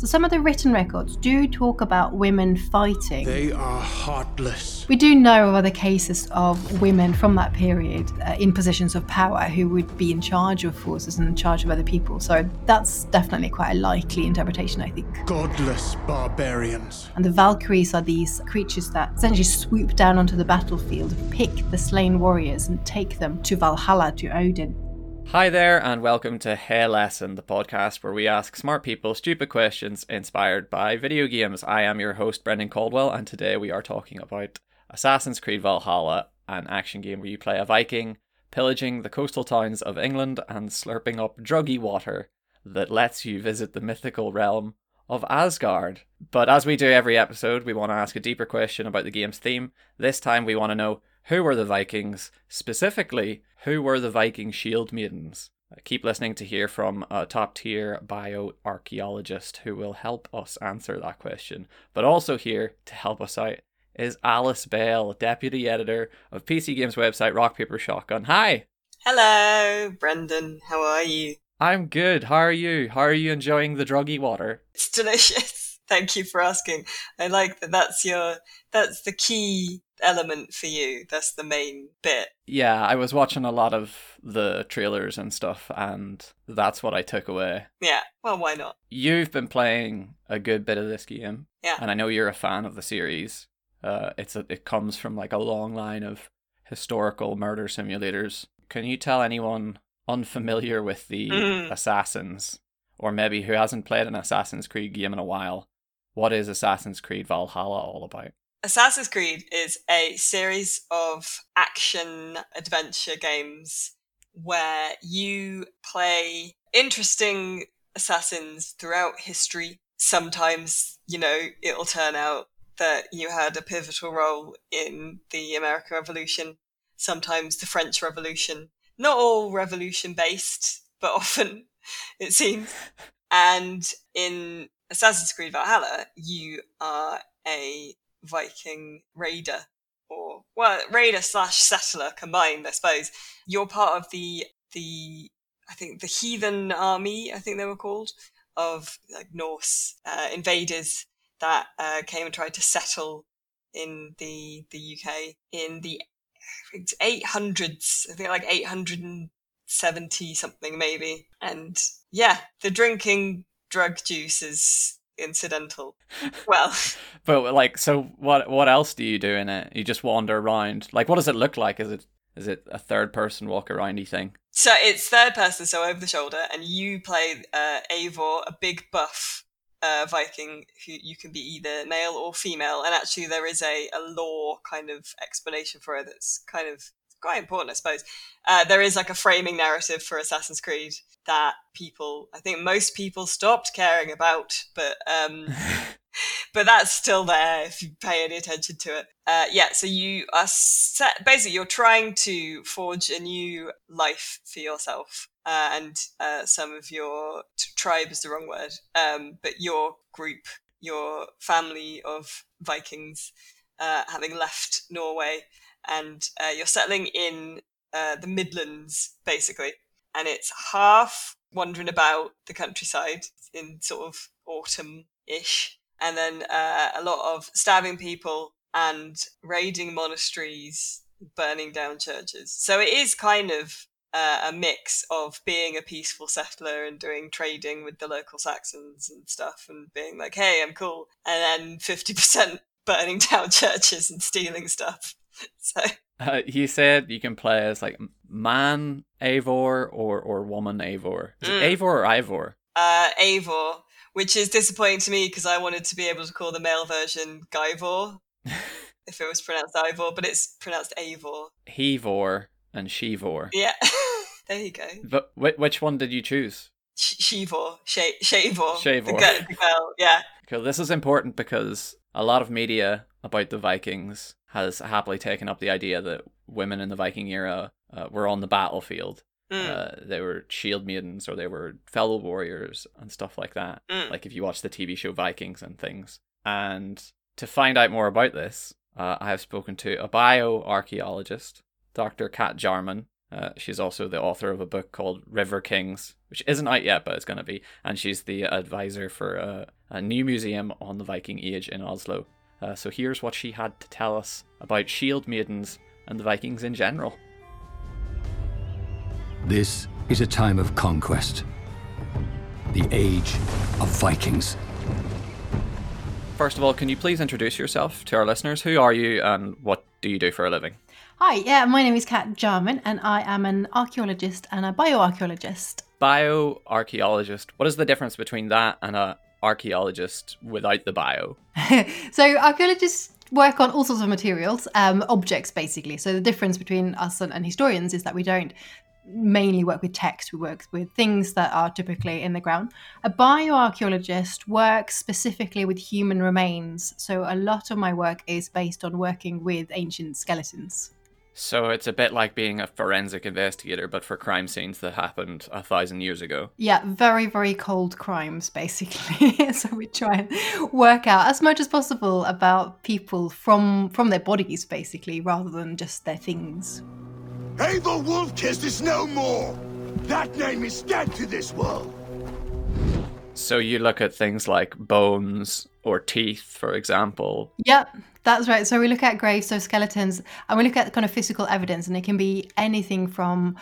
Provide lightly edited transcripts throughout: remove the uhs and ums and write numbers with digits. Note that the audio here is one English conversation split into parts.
So some of the written records do talk about women fighting. They are heartless. We do know of other cases of women from that period in positions of power who would be in charge of forces and in charge of other people. So that's definitely quite a likely interpretation, I think. Godless barbarians. And the Valkyries are these creatures that essentially swoop down onto the battlefield, pick the slain warriors and take them to Valhalla, to Odin. Hi there, and welcome to Hey Lesson, the podcast where we ask smart people stupid questions inspired by video games. I am your host, Brendan Caldwell, and today we are talking about Assassin's Creed Valhalla, an action game where you play a Viking, pillaging the coastal towns of England and slurping up druggy water that lets you visit the mythical realm of Asgard. But as we do every episode, we want to ask a deeper question about the game's theme. This time we want to know, who were the Vikings? Specifically, who were the Viking shield maidens? Keep listening to hear from a top-tier bioarchaeologist who will help us answer that question. But also here to help us out is Alice Bale, deputy editor of PC Games website Rock Paper Shotgun. Hi! Hello, Brendan. How are you? I'm good. How are you? How are you enjoying the druggy water? It's delicious. Thank you for asking. I like that that's the key element for you. That's the main bit. Yeah, I was watching a lot of the trailers and stuff, and that's what I took away. Yeah, well, why not? You've been playing a good bit of this game. Yeah. And I know you're a fan of the series. It comes from like a long line of historical murder simulators. Can you tell anyone unfamiliar with the Assassins, or maybe who hasn't played an Assassin's Creed game in a while, what is Assassin's Creed Valhalla all about? Assassin's Creed is a series of action adventure games where you play interesting assassins throughout history. Sometimes, it'll turn out that you had a pivotal role in the American Revolution, sometimes the French Revolution. Not all revolution-based, but often, it seems. And in Assassin's Creed Valhalla, you are a Viking raider, raider/settler combined, I suppose. You're part of the I think the heathen army, I think they were called, of like Norse invaders that came and tried to settle in the UK in the 800s, I think like 870 something maybe. And yeah, the drinking drug juice is incidental. Well, but so what else do you do in it? You just wander around. Like, what does it look like? Is it a third person walk aroundy thing? So it's third person, so over the shoulder, and you play Eivor, a big buff Viking who you can be either male or female, and actually there is a lore kind of explanation for it that's kind of quite important, I suppose. There is like a framing narrative for Assassin's Creed that I think most people stopped caring about, but but that's still there if you pay any attention to it. So you are basically you're trying to forge a new life for yourself. And some of your tribe is the wrong word, but your group, your family of Vikings, having left Norway, and you're settling in the Midlands, basically. And it's half wandering about the countryside in sort of autumn-ish, and then a lot of stabbing people and raiding monasteries, burning down churches. So it is kind of a mix of being a peaceful settler and doing trading with the local Saxons and stuff and being like, hey, I'm cool. And then 50% burning down churches and stealing stuff. So you said you can play as like man Eivor or woman Eivor. Is it Eivor or Ivor? Eivor, which is disappointing to me because I wanted to be able to call the male version Guyvor if it was pronounced Ivor, but it's pronounced Eivor. Hevor and Shevor. Yeah, there you go. But which one did you choose? Shavor. The girl, yeah. Cool. This is important because a lot of media about the Vikings has happily taken up the idea that women in the Viking era were on the battlefield. They were shield maidens or they were fellow warriors and stuff like that. Like if you watch the TV show Vikings and things. And to find out more about this, I have spoken to a bioarchaeologist, Dr. Kat Jarman. She's also the author of a book called River Kings, which isn't out yet, but it's going to be. And she's the advisor for a new museum on the Viking Age in Oslo. So here's what she had to tell us about shield maidens and the Vikings in general. This is a time of conquest. The age of Vikings. First of all, can you please introduce yourself to our listeners? Who are you and what do you do for a living? Hi, yeah, my name is Kat Jarman and I am an archaeologist and a bioarchaeologist. Bioarchaeologist. What is the difference between that and an archaeologist without the bio? So archaeologists work on all sorts of materials, objects basically. So the difference between us and historians is that we don't mainly work with text, we work with things that are typically in the ground. A bioarchaeologist works specifically with human remains. So a lot of my work is based on working with ancient skeletons. So it's a bit like being a forensic investigator, but for crime scenes that happened 1,000 years ago. Yeah, very, very cold crimes, basically. So we try and work out as much as possible about people from their bodies, basically, rather than just their things. Eivor Wolf-Kissed is no more! That name is dead to this world! So you look at things like bones or teeth, for example. Yep, that's right. So we look at graves, so skeletons, and we look at kind of physical evidence, and it can be anything from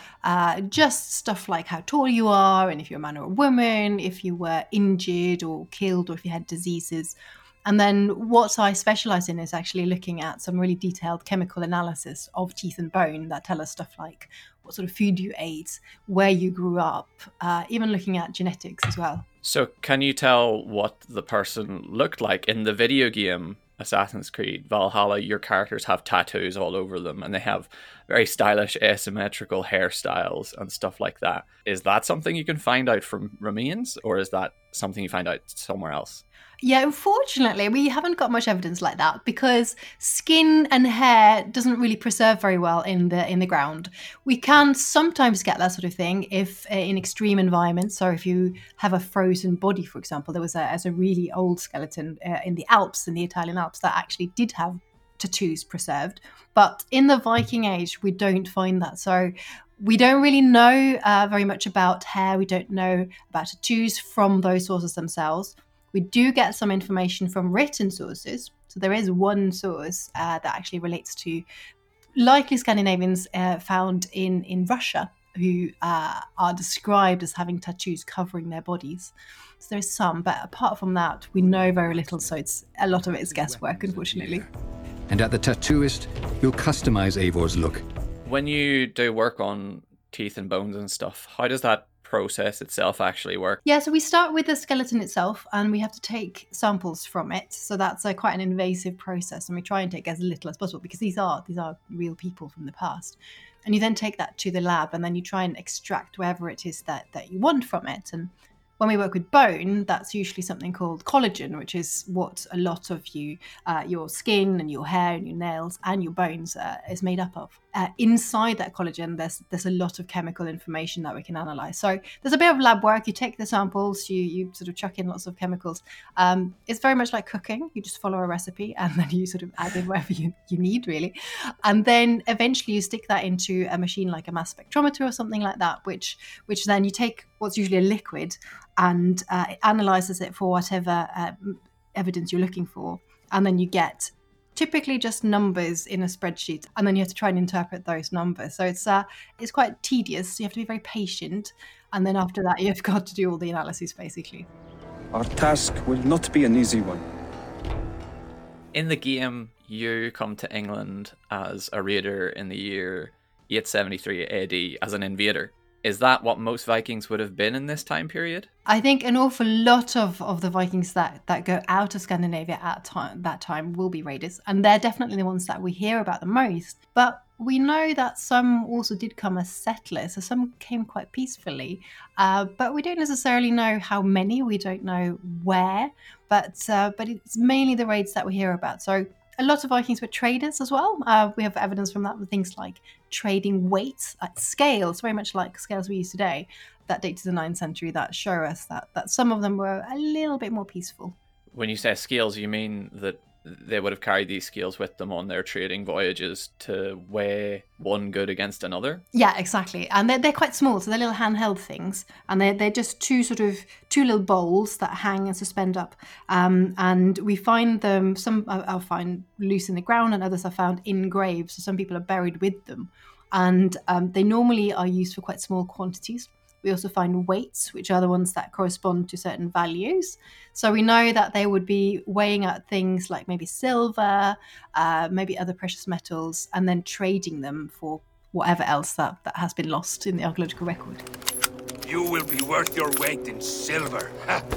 just stuff like how tall you are, and if you're a man or a woman, if you were injured or killed, or if you had diseases. And then what I specialise in is actually looking at some really detailed chemical analysis of teeth and bone that tell us stuff like what sort of food you ate, where you grew up, even looking at genetics as well. So can you tell what the person looked like in the video game Assassin's Creed Valhalla? Your characters have tattoos all over them and they have very stylish asymmetrical hairstyles and stuff like that. Is that something you can find out from remains, or is that something you find out somewhere else? Yeah, unfortunately, we haven't got much evidence like that because skin and hair doesn't really preserve very well in the ground. We can sometimes get that sort of thing if in extreme environments. So if you have a frozen body, for example, there was a really old skeleton in the Alps, in the Italian Alps, that actually did have tattoos preserved. But in the Viking Age, we don't find that. So we don't really know very much about hair. We don't know about tattoos from those sources themselves. We do get some information from written sources. So there is one source that actually relates to likely Scandinavians found in Russia who are described as having tattoos covering their bodies. So there's some, but apart from that, we know very little. So a lot of it is guesswork, unfortunately. And at the tattooist, you'll customize Eivor's look. When you do work on teeth and bones and stuff, how does that process itself actually work? Yeah, so we start with the skeleton itself and we have to take samples from it. So that's quite an invasive process, and we try and take as little as possible because these are real people from the past. And you then take that to the lab and then you try and extract whatever it is that you want from it. And when we work with bone, that's usually something called collagen, which is what a lot of your skin and your hair and your nails and your bones is made up of. Inside that collagen, there's a lot of chemical information that we can analyze. So there's a bit of lab work. You take the samples, you sort of chuck in lots of chemicals. It's very much like cooking. You just follow a recipe and then you sort of add in whatever you need, really. And then eventually you stick that into a machine like a mass spectrometer or something like that, which then you take what's usually a liquid and it analyzes it for whatever evidence you're looking for. And then you get typically just numbers in a spreadsheet, and then you have to try and interpret those numbers. So it's quite tedious. You have to be very patient. And then after that, you've got to do all the analysis, basically. Our task will not be an easy one. In the game, you come to England as a raider in the year 873 AD as an invader. Is that what most Vikings would have been in this time period? I think an awful lot of the Vikings that go out of Scandinavia at that time will be raiders, and they're definitely the ones that we hear about the most. But we know that some also did come as settlers, so some came quite peacefully. But we don't necessarily know how many, we don't know where, but it's mainly the raids that we hear about. So a lot of Vikings were traders as well. We have evidence from that with things like trading weights, scales, very much like scales we use today, that date to the 9th century, that show us that some of them were a little bit more peaceful. When you say scales, you mean that they would have carried these scales with them on their trading voyages to weigh one good against another. Yeah, exactly. And they're quite small, so they're little handheld things. And they're just two little bowls that hang and suspend up. And we find them, some I'll find loose in the ground and others are found in graves. So some people are buried with them. And they normally are used for quite small quantities. We also find weights, which are the ones that correspond to certain values. So we know that they would be weighing out things like maybe silver, maybe other precious metals, and then trading them for whatever else that has been lost in the archaeological record. You will be worth your weight in silver.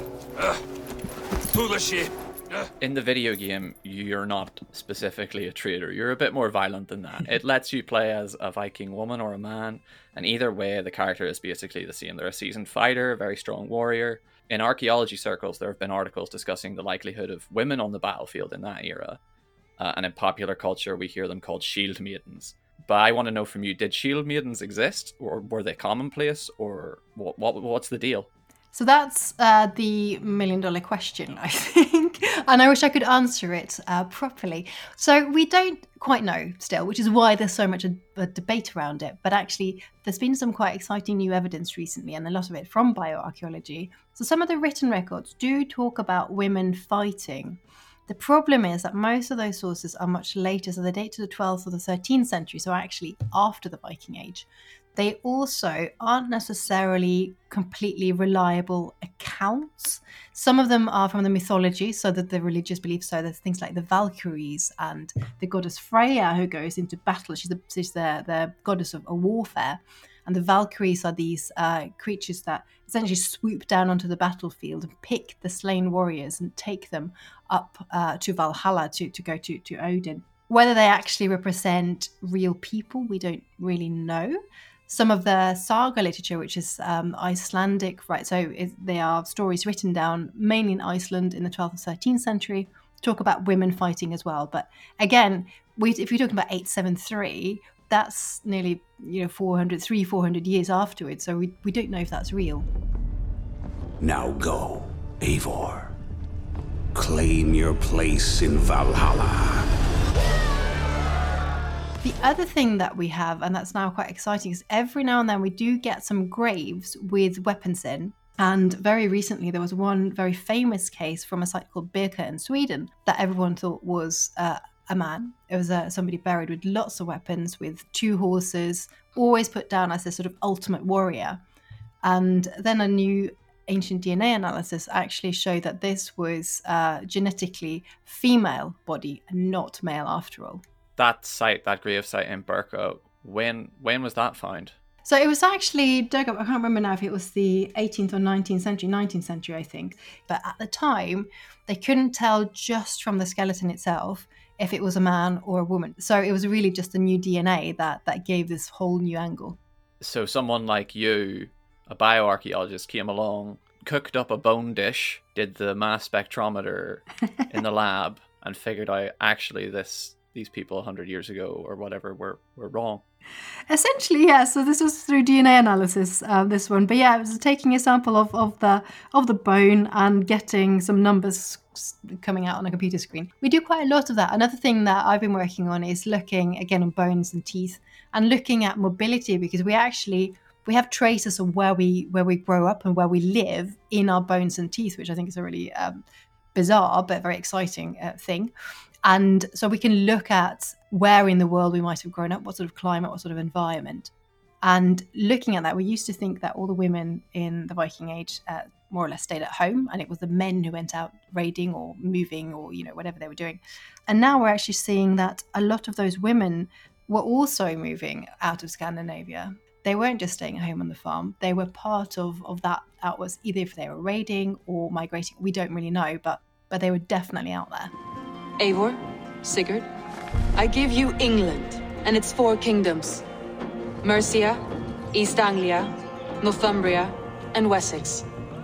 To the ship. In the video game, you're not specifically a trader. You're a bit more violent than that. It lets you play as a Viking woman or a man, and either way, the character is basically the same. They're a seasoned fighter, a very strong warrior. In archaeology circles, there have been articles discussing the likelihood of women on the battlefield in that era. And in popular culture, we hear them called shield maidens. But I want to know from you, did shield maidens exist? Or were they commonplace? Or what's the deal? So that's the $1 million question, I think. And I wish I could answer it properly. So we don't quite know still, which is why there's so much a debate around it. But actually, there's been some quite exciting new evidence recently, and a lot of it from bioarchaeology. So some of the written records do talk about women fighting. The problem is that most of those sources are much later, so they date to the 12th or the 13th century, so actually after the Viking Age. They also aren't necessarily completely reliable accounts. Some of them are from the mythology, so that the religious beliefs. So there's things like the Valkyries and the goddess Freya, who goes into battle. She's the goddess of warfare. And the Valkyries are these creatures that essentially swoop down onto the battlefield and pick the slain warriors and take them up to Valhalla to go to Odin. Whether they actually represent real people, we don't really know. Some of the saga literature, which is Icelandic, right? So they are stories written down mainly in Iceland in the 12th and 13th century, talk about women fighting as well. But again, if you're talking about 873, that's nearly 400 years afterwards. So we don't know if that's real. Now go, Eivor. Claim your place in Valhalla. The other thing that we have, and that's now quite exciting, is every now and then we do get some graves with weapons in. And very recently, there was one very famous case from a site called Birka in Sweden that everyone thought was a man. It was somebody buried with lots of weapons, with 2 horses, always put down as a sort of ultimate warrior. And then a new ancient DNA analysis actually showed that this was genetically female body and not male after all. That site, that grave site in Birka, when was that found? So it was actually dug up, I can't remember now if it was the 18th or 19th century, I think. But at the time, they couldn't tell just from the skeleton itself if it was a man or a woman. So it was really just the new DNA that gave this whole new angle. So someone like you, a bioarchaeologist, came along, cooked up a bone dish, did the mass spectrometer in the lab, and figured out actually these people 100 years ago or whatever were wrong. Essentially, yeah. So this was through DNA analysis, this one. But yeah, it was taking a sample of the bone and getting some numbers coming out on a computer screen. We do quite a lot of that. Another thing that I've been working on is looking again on bones and teeth and looking at mobility, because we have traces of where we grow up and where we live in our bones and teeth, which I think is a really bizarre but very exciting thing. And so we can look at where in the world we might have grown up, what sort of climate, what sort of environment. And looking at that, we used to think that all the women in the Viking Age more or less stayed at home, and it was the men who went out raiding or moving or whatever they were doing. And now we're actually seeing that a lot of those women were also moving out of Scandinavia. They weren't just staying at home on the farm. They were part of that outwards, either if they were raiding or migrating. We don't really know, but they were definitely out there. Eivor, Sigurd, I give you England and its 4 kingdoms. Mercia, East Anglia, Northumbria, and Wessex.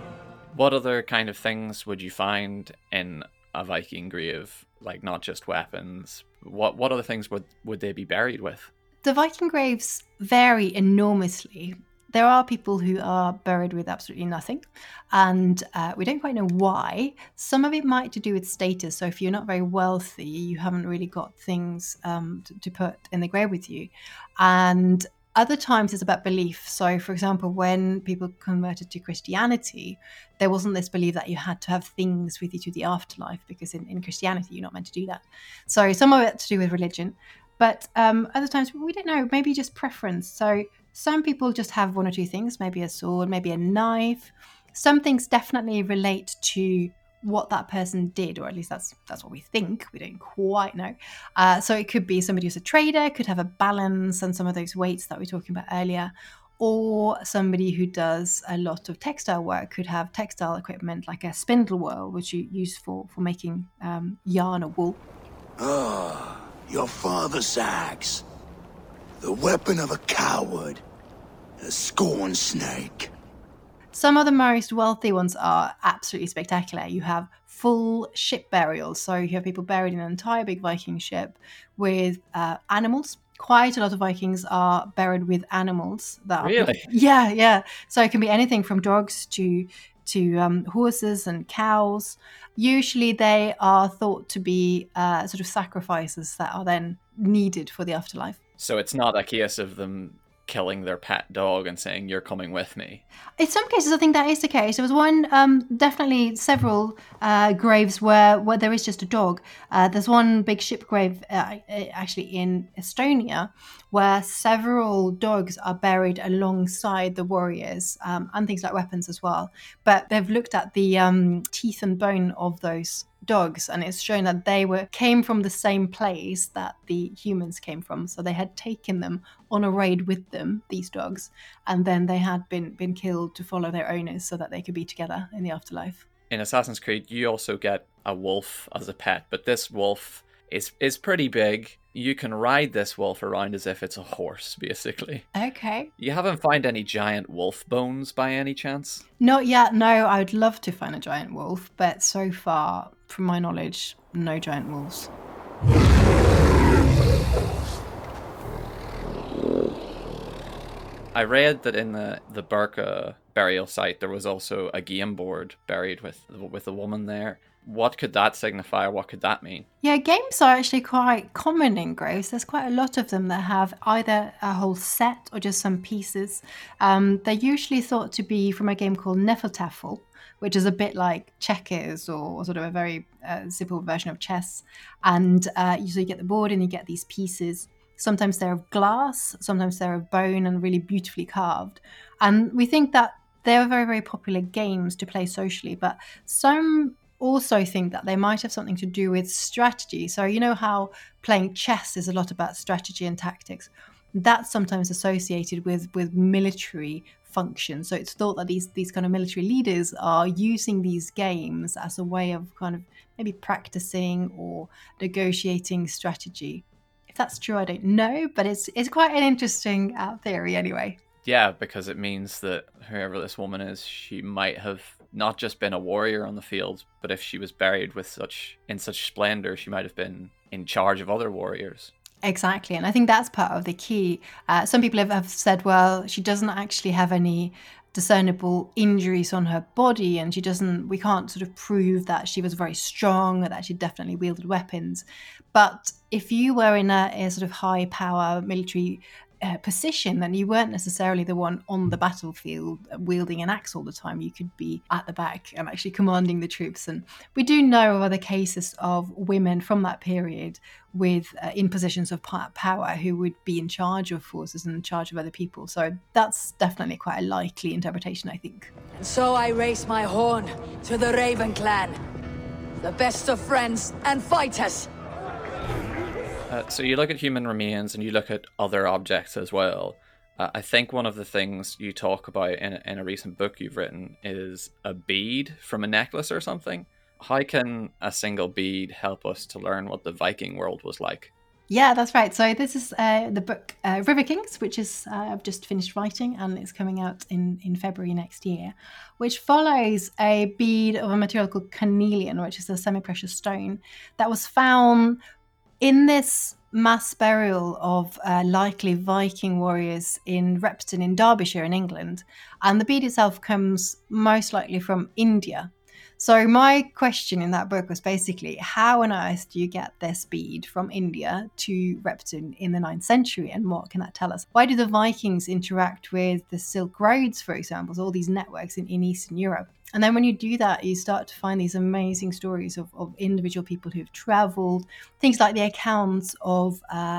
What other kind of things would you find in a Viking grave? Like not just weapons. What other things would they be buried with? The Viking graves vary enormously. There are people who are buried with absolutely nothing, and we don't quite know why. Some of it might to do with status. So if you're not very wealthy, you haven't really got things to put in the grave with you. And other times it's about belief. So, for example, when people converted to Christianity, there wasn't this belief that you had to have things with you to the afterlife, because in Christianity, you're not meant to do that. So some of it to do with religion. But other times, we don't know, maybe just preference. So some people just have one or two things, maybe a sword, maybe a knife. Some things definitely relate to what that person did, or at least that's what we think. We don't quite know. So it could be somebody who's a trader, could have a balance and some of those weights that we were talking about earlier, or somebody who does a lot of textile work could have textile equipment like a spindle whorl, which you use for making yarn or wool. Your father's axe. The weapon of a coward. A scorn snake. Some of the most wealthy ones are absolutely spectacular. You have full ship burials. So you have people buried in an entire big Viking ship with animals. Quite a lot of Vikings are buried with animals. Really? Yeah. So it can be anything from dogs to horses and cows. Usually they are thought to be sort of sacrifices that are then needed for the afterlife. So it's not a case of them killing their pet dog and saying, "You're coming with me." In some cases, I think that is the case. There was one, definitely several graves where there is just a dog. There's one big ship grave actually in Estonia where several dogs are buried alongside the warriors, and things like weapons as well. But they've looked at the teeth and bone of those dogs, and it's shown that they came from the same place that the humans came from. So they had taken them on a raid with them, these dogs, and then they had been killed to follow their owners so that they could be together in the afterlife. In Assassin's Creed, you also get a wolf as a pet, but this wolf is pretty big. You can ride this wolf around as if it's a horse, basically. Okay. You haven't found any giant wolf bones by any chance? Not yet, no. I would love to find a giant wolf, but so far, from my knowledge, no giant wolves. I read that in the Birka burial site there was also a game board buried with a woman there. What could that signify? What could that mean? Yeah, games are actually quite common in graves. There's quite a lot of them that have either a whole set or just some pieces. They're usually thought to be from a game called Nefertafel, which is a bit like checkers or sort of a very simple version of chess. And you get the board and you get these pieces. Sometimes they're of glass, sometimes they're of bone and really beautifully carved. And we think that they're very, very popular games to play socially, but some also think that they might have something to do with strategy. So you know how playing chess is a lot about strategy and tactics. That's sometimes associated with military function. So it's thought that these kind of military leaders are using these games as a way of kind of maybe practicing or negotiating strategy. If that's true, I don't know, but it's quite an interesting theory anyway. Yeah, because it means that whoever this woman is, she might have not just been a warrior on the field, but if she was buried in such splendor, she might have been in charge of other warriors. Exactly, and I think that's part of the key. Some people have said, well, she doesn't actually have any discernible injuries on her body, and we can't sort of prove that she was very strong or that she definitely wielded weapons. But if you were in a sort of high power military position, then you weren't necessarily the one on the battlefield wielding an axe all the time. You could be at the back and actually commanding the troops. And we do know of other cases of women from that period with in positions of power who would be in charge of forces and in charge of other people. So that's definitely quite a likely interpretation, I think. And so I raise my horn to the Raven clan, the best of friends and fighters. So you look at human remains and you look at other objects as well. I think one of the things you talk about in a recent book you've written is a bead from a necklace or something. How can a single bead help us to learn what the Viking world was like? Yeah, that's right. So this is the book River Kings, which is I've just finished writing and it's coming out in February next year, which follows a bead of a material called carnelian, which is a semi-precious stone that was found in this mass burial of likely Viking warriors in Repton in Derbyshire in England. And the bead itself comes most likely from India. So my question in that book was basically, how on earth do you get this bead from India to Repton in the 9th century, and what can that tell us? Why do the Vikings interact with the Silk Roads, for example, so all these networks in Eastern Europe? And then when you do that, you start to find these amazing stories of individual people who've traveled, things like the accounts of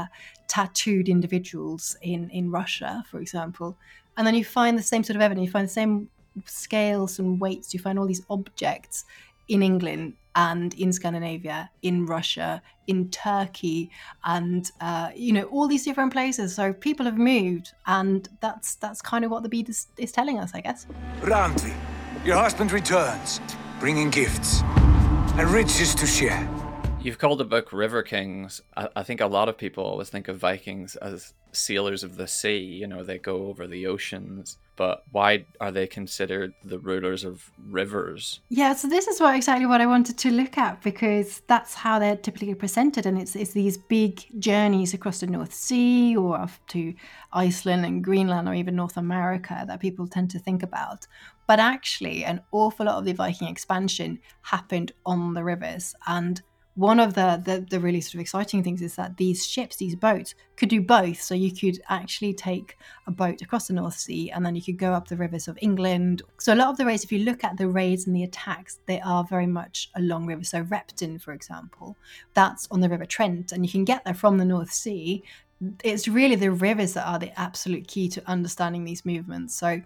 tattooed individuals in Russia, for example. And then you find the same sort of evidence, you find the same scales and weights, you find all these objects in England and in Scandinavia, in Russia, in Turkey, and all these different places. So people have moved, and that's kind of what the bead is telling us, I guess. Randvi, your husband returns, bringing gifts and riches to share. You've called the book River Kings. I think a lot of people always think of Vikings as sailors of the sea. They go over the oceans. But why are they considered the rulers of rivers? Yeah, so this is exactly what I wanted to look at, because that's how they're typically presented. And it's these big journeys across the North Sea or up to Iceland and Greenland or even North America that people tend to think about. But actually, an awful lot of the Viking expansion happened on the rivers. And one of the really sort of exciting things is that these ships, these boats, could do both. So you could actually take a boat across the North Sea, and then you could go up the rivers of England. So a lot of the raids, if you look at the raids and the attacks, they are very much along rivers. So Repton, for example, that's on the River Trent, and you can get there from the North Sea. It's really the rivers that are the absolute key to understanding these movements. So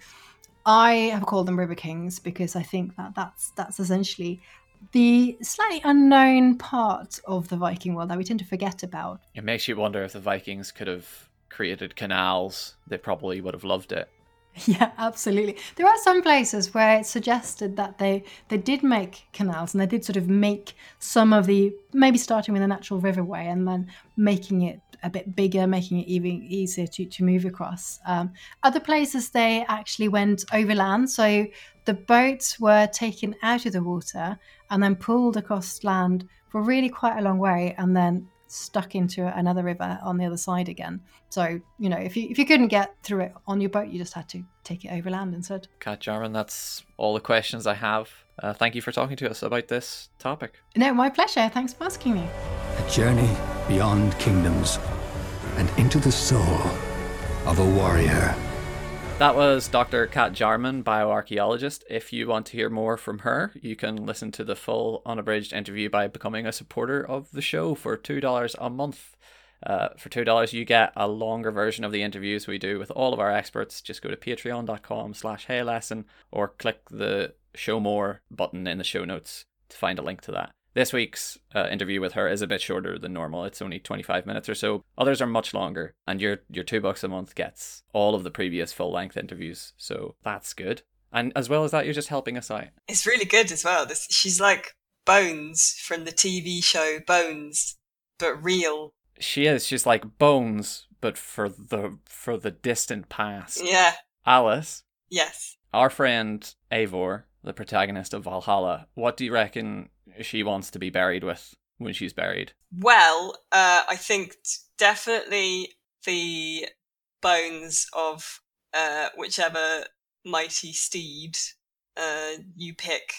I have called them River Kings because I think that that's essentially the slightly unknown part of the Viking world that we tend to forget about. It makes you wonder if the Vikings could have created canals. They probably would have loved it. Yeah, absolutely. There are some places where it's suggested that they did make canals, and they did sort of make some of the, maybe starting with a natural riverway and then making it a bit bigger, making it even easier to move across. Other places they actually went overland, so the boats were taken out of the water and then pulled across land for really quite a long way, and then stuck into another river on the other side again. So, if you couldn't get through it on your boat, you just had to take it overland instead. Kat Jarman, that's all the questions I have. Thank you for talking to us about this topic. No, my pleasure. Thanks for asking me. A journey beyond kingdoms and into the soul of a warrior. That was Dr. Kat Jarman, bioarchaeologist. If you want to hear more from her, you can listen to the full unabridged interview by becoming a supporter of the show for $2 a month. For $2, you get a longer version of the interviews we do with all of our experts. Just go to patreon.com/heylesson or click the show more button in the show notes to find a link to that. This week's interview with her is a bit shorter than normal. It's only 25 minutes or so. Others are much longer, and your $2 a month gets all of the previous full-length interviews, so that's good. And as well as that, you're just helping us out. It's really good as well. She's like Bones from the TV show Bones, but real. She is. She's like Bones, but for the distant past. Yeah. Alice. Yes. Our friend Eivor, the protagonist of Valhalla, what do you reckon she wants to be buried with when she's buried? Well, I think definitely the bones of whichever mighty steed you pick.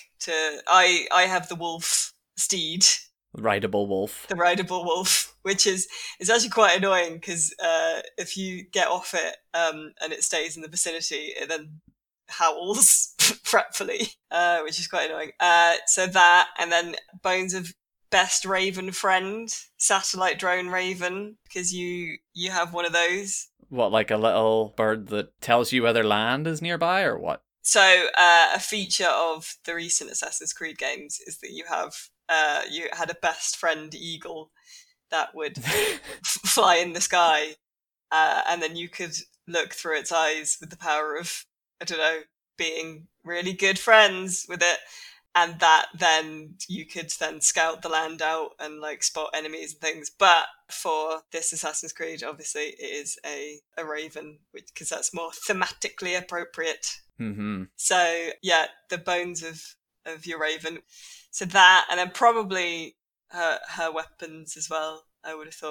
I have the wolf steed. Rideable wolf. The rideable wolf, which is actually quite annoying because if you get off it and it stays in the vicinity, it then howls fretfully, which is quite annoying. So that, and then bones of best raven friend, satellite drone raven, because you have one of those. What, like a little bird that tells you whether land is nearby, or what? So a feature of the recent Assassin's Creed games is that you had a best friend eagle that would fly in the sky, and then you could look through its eyes with the power of, I don't know, being really good friends with it, and that then you could then scout the land out and like spot enemies and things. But for this Assassin's Creed, obviously it is a raven, because that's more thematically appropriate. Mm-hmm. So yeah, the bones of your raven. So that, and then probably her weapons as well, I would have thought.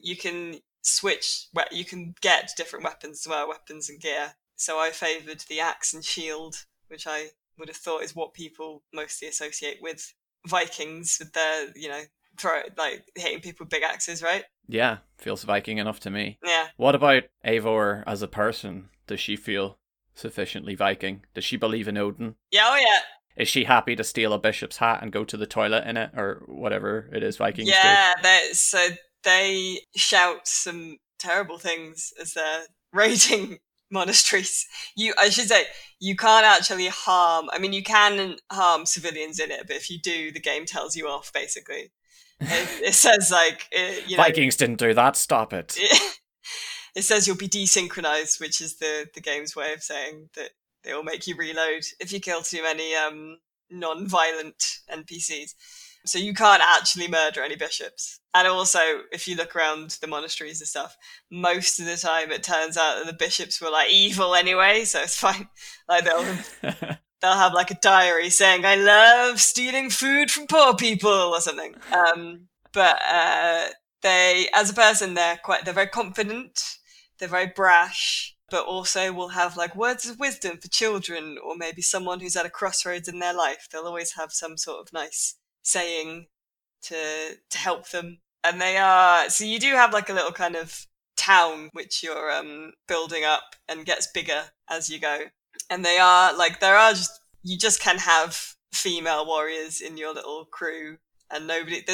you can switch, you can get different weapons as well, weapons and gear. So I favoured the axe and shield, which I would have thought is what people mostly associate with Vikings, with their, hitting people with big axes, right? Yeah, feels Viking enough to me. Yeah. What about Eivor as a person? Does she feel sufficiently Viking? Does she believe in Odin? Yeah, oh yeah. Is she happy to steal a bishop's hat and go to the toilet in it, or whatever it is Vikings do? Yeah, so they shout some terrible things as they're raiding monasteries. I should say, you can't actually harm. I mean, you can harm civilians in it, but if you do, the game tells you off. Basically, it says Vikings didn't do that. Stop it. It says you'll be desynchronized, which is the game's way of saying that they will make you reload if you kill too many non-violent NPCs. So you can't actually murder any bishops. And also, if you look around the monasteries and stuff, most of the time it turns out that the bishops were evil anyway, so it's fine. They'll have a diary saying, "I love stealing food from poor people," or something. But they, as a person, they're very confident, they're very brash, but also will have words of wisdom for children, or maybe someone who's at a crossroads in their life. They'll always have some sort of nice saying to help them. And they are, so you do have a little kind of town which you're building up and gets bigger as you go. And they are you just can have female warriors in your little crew, and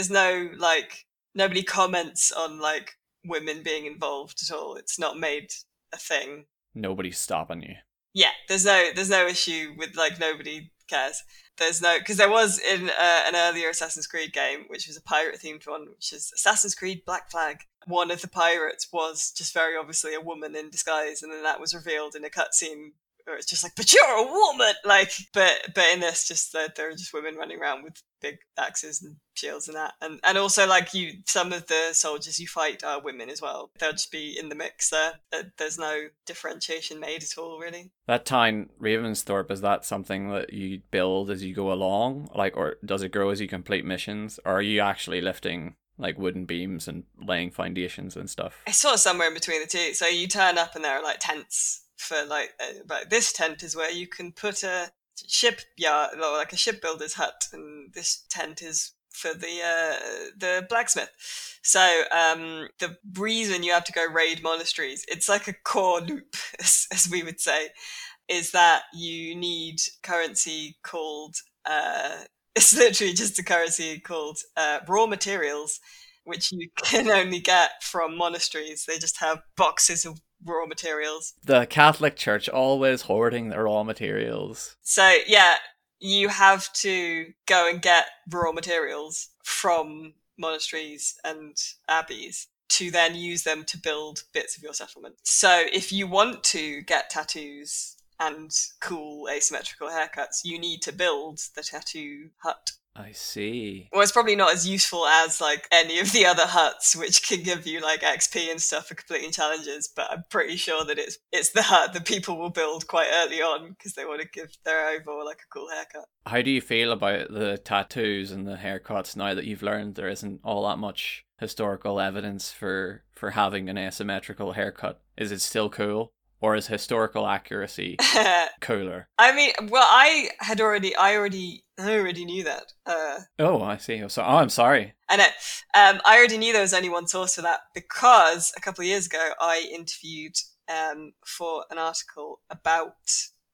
nobody comments on women being involved at all. It's not made a thing. Nobody's stopping you. Yeah, there's no issue with nobody cares. There's no, because there was in an earlier Assassin's Creed game, which was a pirate themed one, which is Assassin's Creed Black Flag. One of the pirates was just very obviously a woman in disguise, and then that was revealed in a cutscene where it's just but you're a woman, but in this, just that there are just women running around with big axes and shields and that, and also some of the soldiers you fight are women as well. They'll just be in the mix there. There's no differentiation made at all, really. That town, Ravensthorpe, is that something that you build as you go along, or does it grow as you complete missions, or are you actually lifting wooden beams and laying foundations and stuff? It's sort of somewhere in between the two. So you turn up and there are tents for this tent is where you can put a shipyard, or a shipbuilder's hut, and this tent is for the blacksmith. So the reason you have to go raid monasteries, it's a core loop, as we would say, is that you need currency called it's literally just a currency called raw materials, which you can only get from monasteries. They just have boxes of raw materials. The Catholic Church always hoarding their raw materials. So yeah, you have to go and get raw materials from monasteries and abbeys to then use them to build bits of your settlement. So if you want to get tattoos and cool asymmetrical haircuts, you need to build the tattoo hut. I see. Well, it's probably not as useful as any of the other huts, which can give you XP and stuff for completing challenges. But I'm pretty sure that it's the hut that people will build quite early on because they want to give their overall a cool haircut. How do you feel about the tattoos and the haircuts now that you've learned there isn't all that much historical evidence for having an asymmetrical haircut? Is it still cool? Or is historical accuracy cooler? I mean, well, I already knew that. Oh, I see. So, I'm sorry. I know. I already knew there was only one source for that because a couple of years ago I interviewed for an article about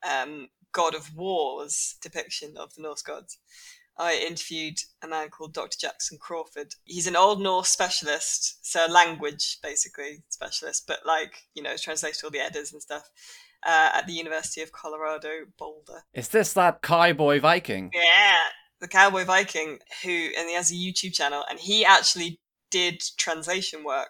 God of War's depiction of the Norse gods. I interviewed a man called Dr. Jackson Crawford. He's an Old Norse specialist, so language, basically, specialist, but translates all the Eddas and stuff, at the University of Colorado, Boulder. Is this that cowboy Viking? Yeah, the cowboy Viking, and he has a YouTube channel, and he actually did translation work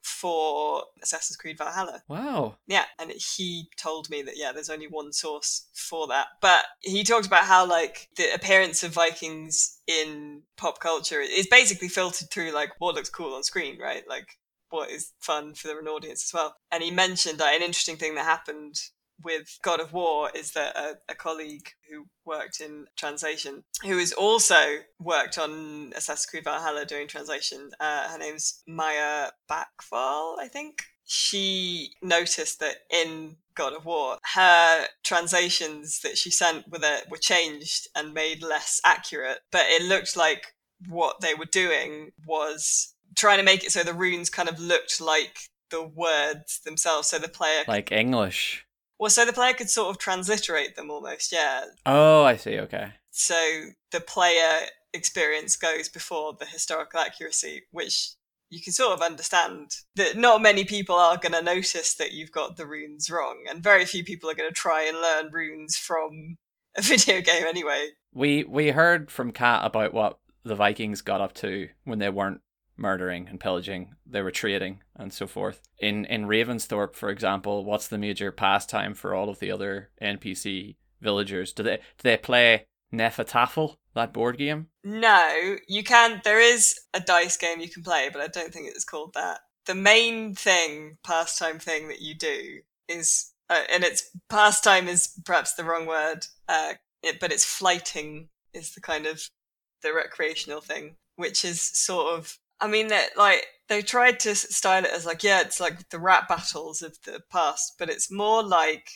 for Assassin's Creed Valhalla. Wow. Yeah, and he told me that, there's only one source for that. But he talked about how, the appearance of Vikings in pop culture is basically filtered through, what looks cool on screen, right? What is fun for an audience as well. And he mentioned an interesting thing that happened with God of War is that a colleague who worked in translation, who has also worked on Assassin's Creed Valhalla doing translation, her name's Maya Backval, I think. She noticed that in God of War, her translations that she sent were changed and made less accurate, but it looked like what they were doing was trying to make it so the runes kind of looked like the words themselves, so the player like English. Well, so the player could sort of transliterate them almost, yeah. Oh, I see, okay. So the player experience goes before the historical accuracy, which you can sort of understand that not many people are going to notice that you've got the runes wrong, and very few people are going to try and learn runes from a video game anyway. We heard from Kat about what the Vikings got up to when they weren't murdering and pillaging, they were trading and so forth. In Ravensthorpe, for example, what's the major pastime for all of the other NPC villagers? Do they play Nefertafel, that board game? No, you can. There is a dice game you can play, but I don't think it's called that. The main pastime thing that you do is, and it's pastime is perhaps the wrong word, but it's flighting is the kind of the recreational thing, which is sort of, I mean, they tried to style it as like, yeah, it's like the rap battles of the past, but it's more like,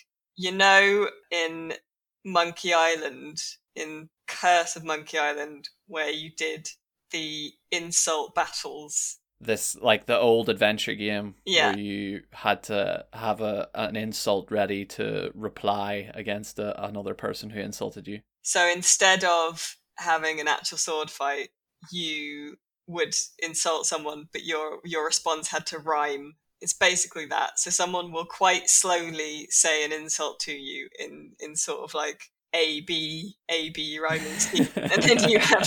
in Monkey Island, in Curse of Monkey Island, where you did the insult battles. This, like the old adventure game, yeah, where you had to have an insult ready to reply against another person who insulted you. So instead of having an actual sword fight, you would insult someone, but your response had to rhyme. It's basically that. So someone will quite slowly say an insult to you in sort of like A B rhyming scheme, and then you have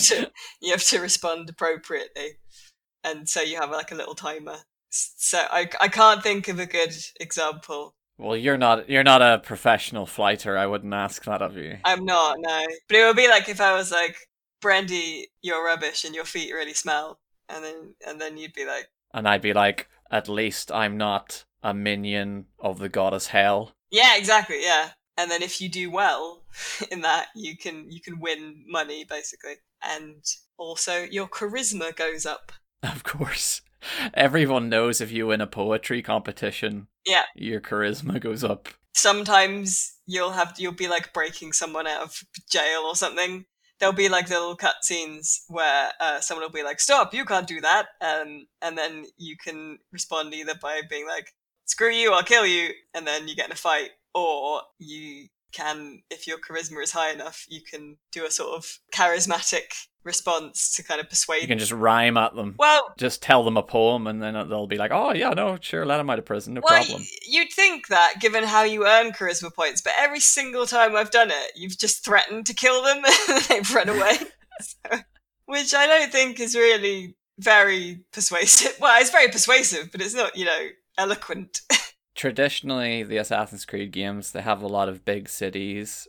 to respond appropriately. And so you have like a little timer. So I can't think of a good example. Well, you're not a professional fighter. I wouldn't ask that of you. I'm not, no. But it would be like if I was like, Brandy, you're rubbish and your feet really smell, and then you'd be like, and I'd be like, at least I'm not a minion of the goddess Hel. Yeah, exactly, yeah. And then if you do well in that, you can win money basically, and also your charisma goes up. Of course, everyone knows if you win a poetry competition, yeah, your charisma goes up. Sometimes you'll be like breaking someone out of jail or something. There'll be like little cutscenes where someone will be like, "Stop! You can't do that," and then you can respond either by being like, "Screw you! I'll kill you," and then you get in a fight, or you can, if your charisma is high enough, you can do a sort of charismatic response to kind of persuade. You can just rhyme at them. Well, just tell them a poem, and then they'll be like, "Oh yeah, no, sure, let him out of prison, no problem." You'd think that, given how you earn charisma points, but every single time I've done it, you've just threatened to kill them, and they've run away. So, which I don't think is really very persuasive. Well, it's very persuasive, but it's not, eloquent. Traditionally, the Assassin's Creed games, they have a lot of big cities,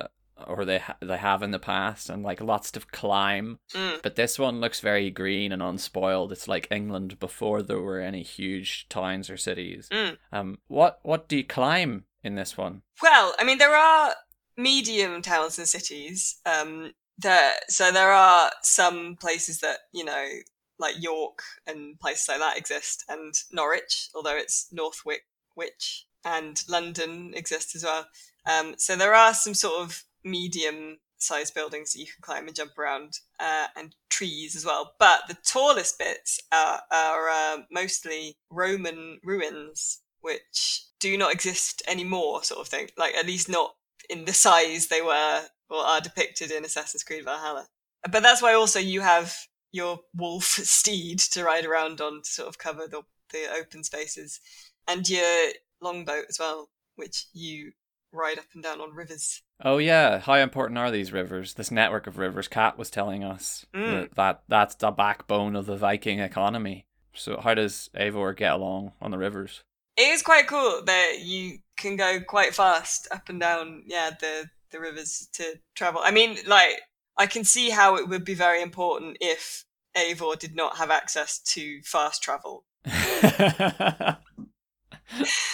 or they have in the past, and like lots to climb. But this one looks very green and unspoiled. It's like England before there were any huge towns or cities. What do you climb in this one? Well, I mean, there are medium towns and cities. So there are some places that, like York and places like that exist, and Norwich, although it's Northwick, and London exists as well. So there are some sort of medium-sized buildings that you can climb and jump around, and trees as well. But the tallest bits are mostly Roman ruins, which do not exist anymore, sort of thing. Like, at least not in the size they were or are depicted in Assassin's Creed Valhalla. But that's why also you have your wolf steed to ride around on to sort of cover the open spaces, and your longboat as well, which you ride up and down on rivers. Oh yeah, how important are these rivers? This network of rivers, Kat was telling us that's the backbone of the Viking economy. So how does Eivor get along on the rivers? It is quite cool that you can go quite fast up and down, the rivers to travel. I mean, like, I can see how it would be very important if Eivor did not have access to fast travel.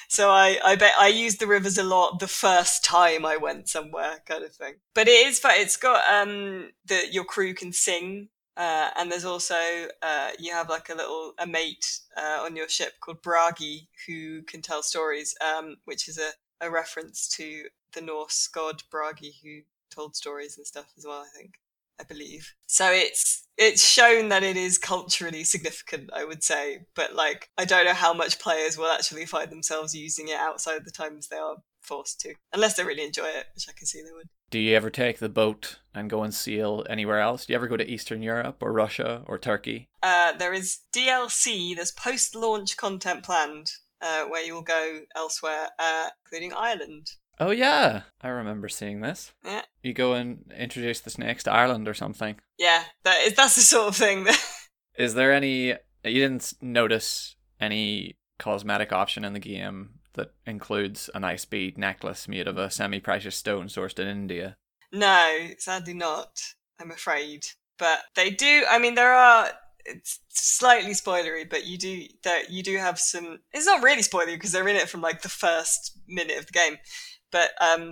So I bet I used the rivers a lot the first time I went somewhere, kind of thing. But it is fun. It's got your crew can sing, and there's also you have like a mate on your ship called Bragi who can tell stories, which is a reference to the Norse god Bragi who told stories and stuff as well, I believe. So it's shown that it is culturally significant, I would say, but like I don't know how much players will actually find themselves using it outside the times they are forced to, unless they really enjoy it, which I can see they would. Do you ever take the boat and go and sail anywhere else? Do you ever go to Eastern Europe or Russia or Turkey? There is DLC, there's post-launch content planned where you will go elsewhere, including Ireland. Oh yeah, I remember seeing this. Yeah. You go and introduce the snakes to Ireland or something. Yeah, that's the sort of thing that... Is there any... You didn't notice any cosmetic option in the game that includes a nice bead necklace made of a semi-precious stone sourced in India? No, sadly not, I'm afraid. But they do, I mean, there are... It's slightly spoilery, but you do have some... It's not really spoilery because they're in it from like the first minute of the game. But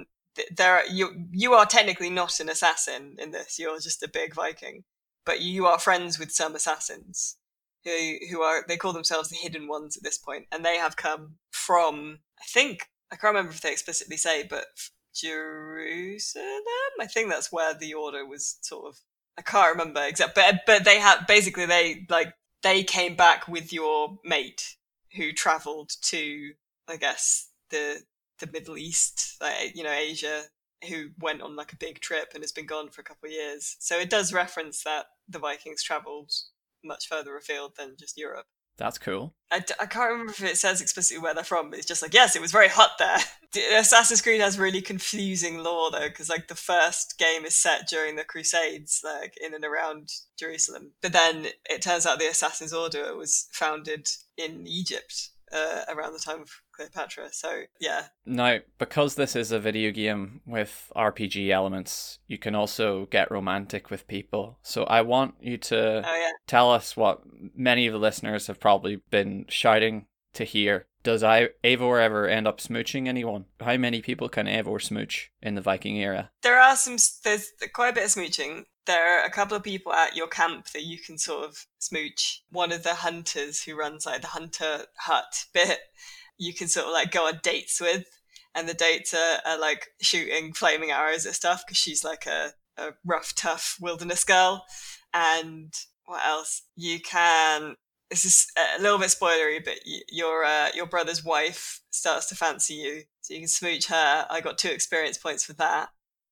you are technically not an assassin in this. You're just a big Viking, but you are friends with some assassins who are, they call themselves the Hidden Ones at this point, and they have come from, I think, I can't remember if they explicitly say, but Jerusalem. I think that's where the order was sort of. I can't remember exactly, but they have basically they came back with your mate who travelled to, I guess, the Middle East, Asia, who went on like a big trip and has been gone for a couple of years. So it does reference that the Vikings travelled much further afield than just Europe. That's cool. I can't remember if it says explicitly where they're from, but it's just like, yes, it was very hot there. Assassin's Creed has really confusing lore though, because like the first game is set during the Crusades, like in and around Jerusalem. But then it turns out the Assassin's Order was founded in Egypt around the time of Cleopatra. So yeah. Now, because this is a video game with RPG elements, you can also get romantic with people. So I want you to tell us what many of the listeners have probably been shouting to hear. Does Eivor ever end up smooching anyone? How many people can Eivor smooch in the Viking era? There's quite a bit of smooching. There are a couple of people at your camp that you can sort of smooch. One of the hunters who runs like the hunter hut bit, you can sort of like go on dates with, and the dates are like shooting flaming arrows at stuff because she's like a rough, tough wilderness girl. And what else? You can... This is a little bit spoilery, but your brother's wife starts to fancy you, so you can smooch her. I got 2 experience points for that.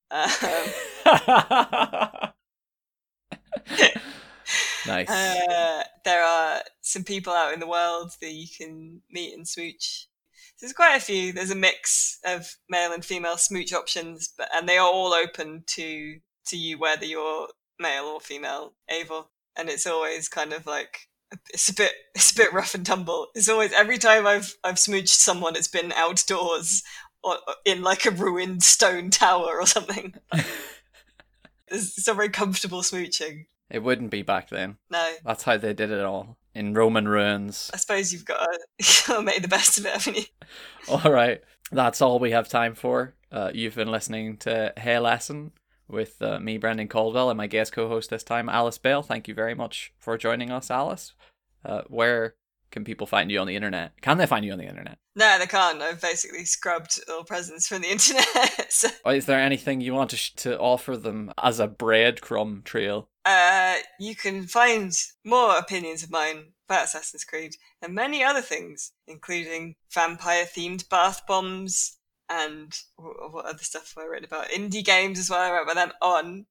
Nice. There are some people out in the world that you can meet and smooch. There's quite a few. There's a mix of male and female smooch options, and they are all open to you, whether you're male or female, Eivor. And it's always kind of like it's a bit rough and tumble. It's always, every time I've smooched someone, it's been outdoors or in like a ruined stone tower or something. It's not very comfortable smooching. It wouldn't be back then. No. That's how they did it all, in Roman ruins. I suppose you've got to make the best of it, haven't you? All right. That's all we have time for. You've been listening to Hey Lesson with me, Brendan Caldwell, and my guest co-host this time, Alice Bale. Thank you very much for joining us, Alice. Where can people find you on the internet? Can they find you on the internet? No, they can't. I've basically scrubbed all presence from the internet. So. Is there anything you want to offer them as a breadcrumb trail? You can find more opinions of mine about Assassin's Creed and many other things, including vampire-themed bath bombs and what other stuff have I written about? Indie games as well. I wrote about them on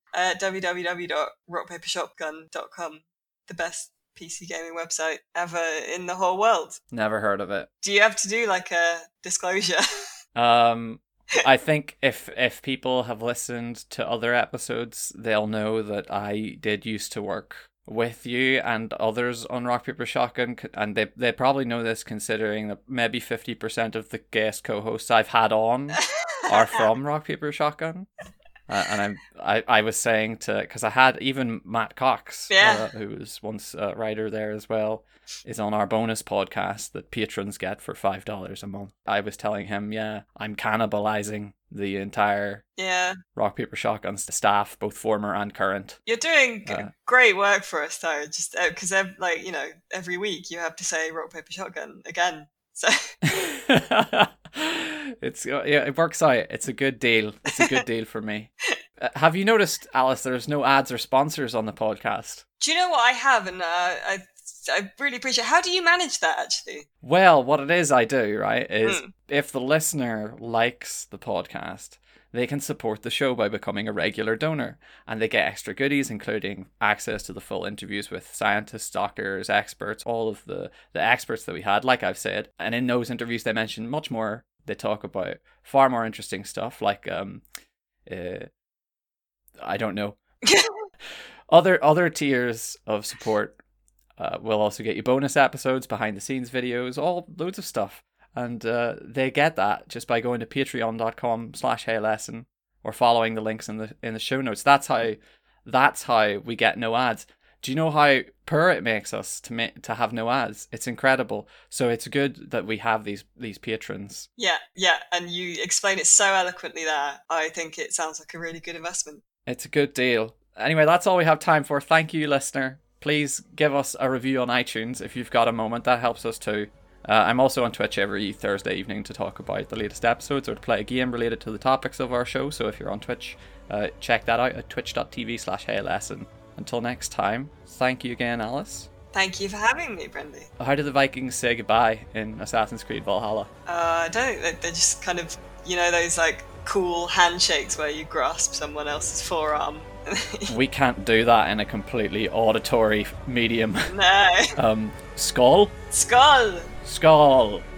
www.rockpapershotgun.com, the best PC gaming website ever in the whole world. Never heard of it. Do you have to do like a disclosure? I think if people have listened to other episodes, they'll know that I did used to work with you and others on Rock Paper Shotgun, and they probably know this, considering that maybe 50% of the guest co-hosts I've had on are from Rock Paper Shotgun. And I was saying because I had even Matt Cox, who was once a writer there as well, is on our bonus podcast that patrons get for $5 a month. I was telling him, I'm cannibalizing the entire Rock Paper Shotgun's staff, both former and current. You're doing great work for us, though. Just because every week you have to say Rock Paper Shotgun again. So it works out. It's a good deal. It's a good deal for me. Have you noticed, Alice, there's no ads or sponsors on the podcast? Do you know what I have? And I really appreciate. How do you manage that, actually? Well, what it is I do, right, is if the listener likes the podcast, they can support the show by becoming a regular donor, and they get extra goodies, including access to the full interviews with scientists, doctors, experts, all of the experts that we had, like I've said. And in those interviews, they mention much more. They talk about far more interesting stuff, like I don't know. Other tiers of support will also get you bonus episodes, behind the scenes videos, all loads of stuff. And they get that just by going to patreon.com/heylesson or following the links in the show notes. That's how we get no ads. Do you know how poor it makes us to have no ads? It's incredible. So it's good that we have these patrons. Yeah, and you explain it so eloquently there. I think it sounds like a really good investment. It's a good deal. Anyway, that's all we have time for. Thank you, listener. Please give us a review on iTunes if you've got a moment. That helps us too. I'm also on Twitch every Thursday evening to talk about the latest episodes or to play a game related to the topics of our show. So if you're on Twitch, check that out at twitch.tv/heylesson. Until next time, thank you again, Alice. Thank you for having me, Brendy. How do the Vikings say goodbye in Assassin's Creed Valhalla? I don't know. They're just kind of, those like cool handshakes where you grasp someone else's forearm. We can't do that in a completely auditory medium. No. Skull? Skull! Skull!